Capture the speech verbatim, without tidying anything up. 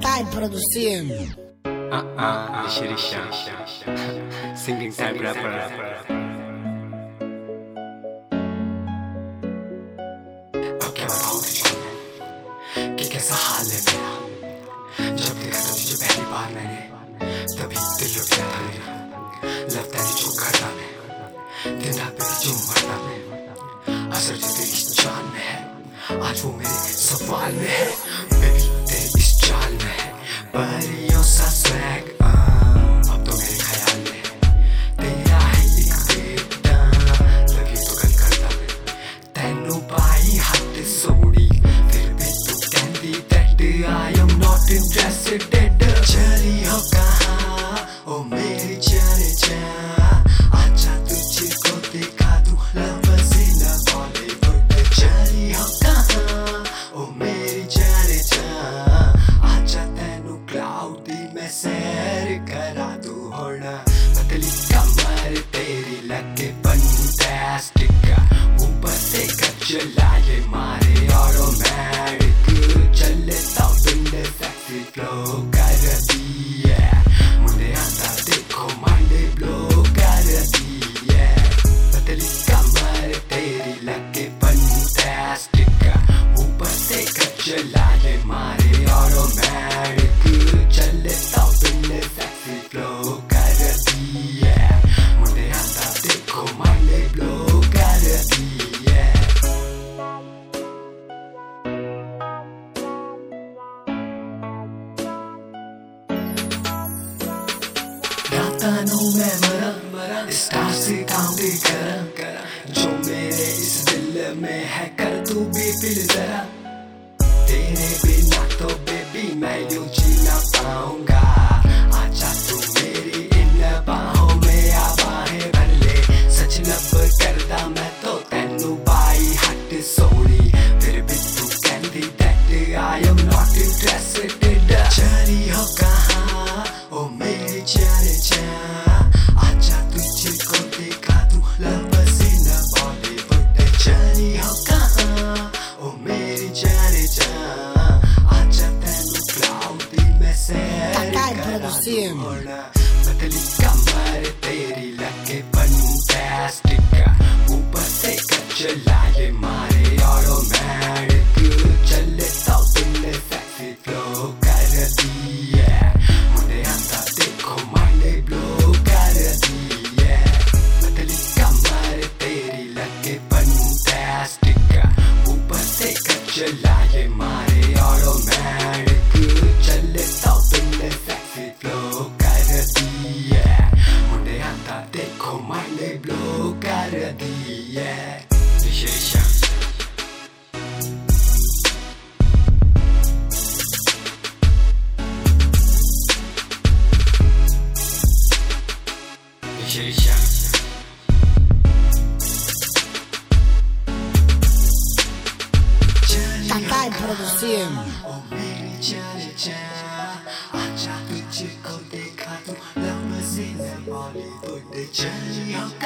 Takai produzieren. Ah ah, Risha Risha, singing type rapper. अब क्या बताऊं तुझको कि कैसा हाल है मेरा। जब देखा था तुझे पहली बार मैंने, तभी दिल रुक गया था मेरा। लगता है जो करता मैं, दिन रात पे जो मरता मैं, असर जो तेरी इस जान में है, आज वो मेरे सवाल में है। बेबी तेरे इस चाल में है परियों सा स्वैग, अब तो मेरे ख्याल में है तेरा है एक बेटा। लगी तो गल करता मैं तेनू पाई हट सोड़ी, फिर भी तू कहती that I am not interested। चली हो कहाँ ओ मेरी जाने जा, आजा तुझको दिखा दूं लब से न बॉलीवुड। चली हो कहाँ ओ मेरी जाने जा, आजा तेनू क्लाउडी में सैर करा दूं होना। पतली कमर तेरी लगे फंटास्टिक, ऊपर से गजला ये मारे ऑटोमेटिक। चले तो बिंदे सेक्सी फ्लो कर दी है, मुझे आता देखो माइंडे ब्लो कर दी है। पतली कमर तेरी लगे फंटास्टिक, ऊपर से गजला ये मारे ऑटोमेटिक। चले तो बिंदे सेक्सी फ्लो कर दी है, मुझे आता देखो माइंडे ब्लो कर दी है। रातानों में मरा स्टार से काउंट करा, जो मेरे इस दिल में है कर तू भी फिर जरा। तेरे बिना तो बेबी मैं यूं जी ना पाऊंगा, आजा तू मेरी इन बाहों में आ बाहें भर ले। सच लब करदा मैं तो तेनू बाई हट सोड़ी, फिर भी तू कहती that I am not interested। चली हो कहाँ ओ मेरी जाने जा, आजा तुझको दिखा दूं लब से न बॉलीवुड। चली हो कहाँ ओ मेरी जाने जा, आजा तेनू क्लाउडी में सैर करा दूं होना। पतली कमर तेरी लगे फंटास्टिक, ऊपर से गजला ये मारे ऑटोमेटिक। चले तो बिंदे सेक्सी फ्लो कर दी है, मुझे आता देखो माइंडे ब्लो कर दी है। पतली कमर तेरी लगे फंटास्टिक, ऊपर से गजला ये मारे ऑटोमेटिक। चले तो बिंदे सेक्सी फ्लो कर दी है, मुझे आता देखो माइंडे ब्लो कर दी है। Risha Risha, Risha Risha, Takai produzieren. ओ मेरी जाने जा, आजा तुझको दिखा दूं लब से न बॉलीवुड। चली हो